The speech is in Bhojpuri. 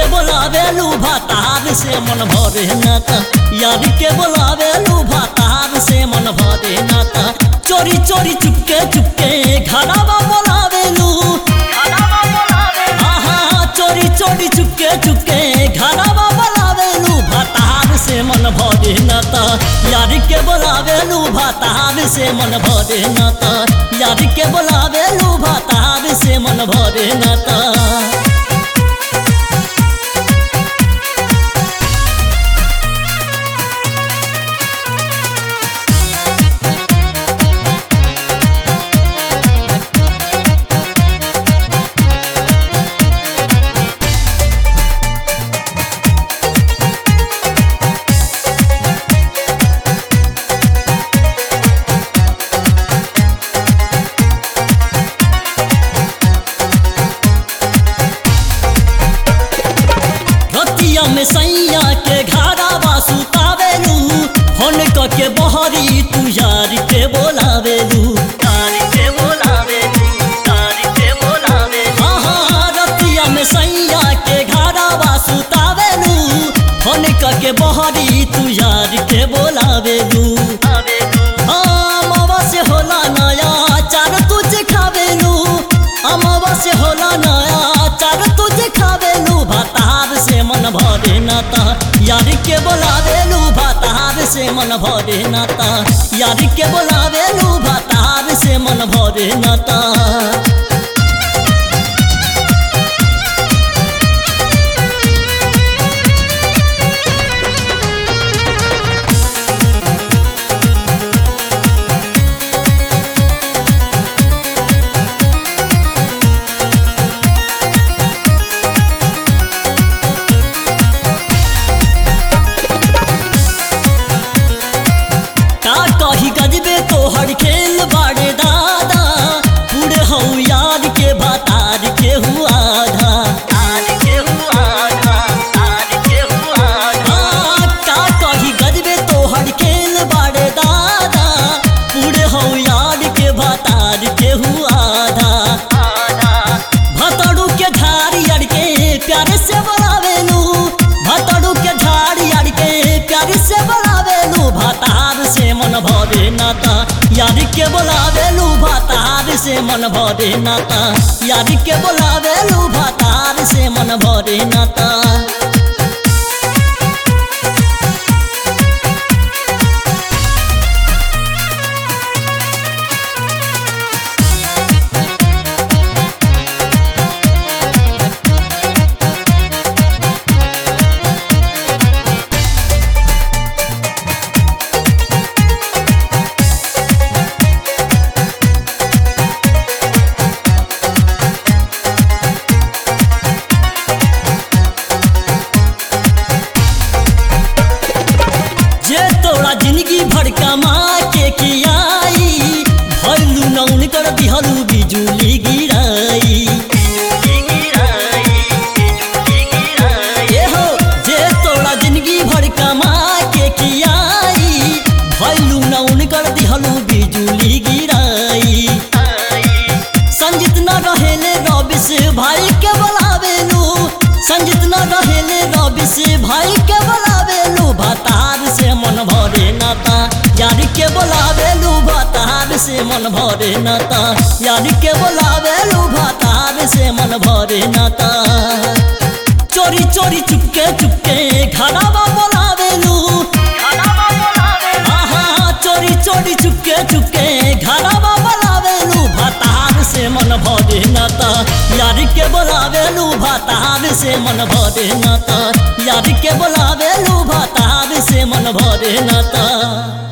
के बोलावेलू भातार से मन भरे ना त यार के बोलावेलू भातार से मन भरे ना त चोरी चोरी चुपके चुपके घरवा बोलावेलू चोरी चोरी चुपके चुपके घरवा बोलावेलू भातार से मन भरे ना त यार के बोलावेलू भातार से मन भरे ना त यार के बोलावेलू भातार से मन भरे ना त में सैया के घरवा सुतावेलू फोन के बहरी तू यार के बोलावेलू रतिया में सैया के घरवा सुतावेलू फोन के बहरी तू यार के बोलावेलू अमवा से होला नया चार तुझे खावेलू अमवा से होला नया चार तुझे खावेलू भातार से मन भरे ना त यार के बोलावेलू भातार से मन भरे ना त यार के बोलावेलू भातार से मन भरे ना त कही गजबे तोहर खेल बाड़े दादा पूरे हऊ यार के भातार के हुआ आधा का कही गजबे तोहर खेल बाड़े दादा पूरे हऊ यार के भातार के हुआ आधा भतड़ू के झाड़ी अड़ के प्यारे से बोलावेलू भतड़ू के झाड़ी अड़ के प्यारे से बोलावेलू भातार से मन भरे ना त यार के बोलावेलू भातार से मन भरे ना त यार के बोलावेलू भातार से मन भरे ना त जिंदगी भर कमा के कियाई भैलू नौन कर दिहलू बिजुली गिराई हो जे तोरा जिंदगी भर कमा के कियाई भैलू नौन कर दिहलू बिजुली गिराई संजित न रहेले रबिस भाई के बोलावेलू संजित न रहेले रबिस भाई के बोलावेलू भातार से मन भरे ना त यार के बोलावेलू भातार से मन भरे ना त यार के बोलावेलू भातार से मन भरे ना त चोरी चोरी चुपके चुपके घरवा बोलावेलू चोरी चोरी चुपके चुपके घरवा बोलावेलू भातार से मन भरे ना त यार के बोलावेलू भातार से मन भरे ना त यार के बोलावेलू भातार से मन भरे ना त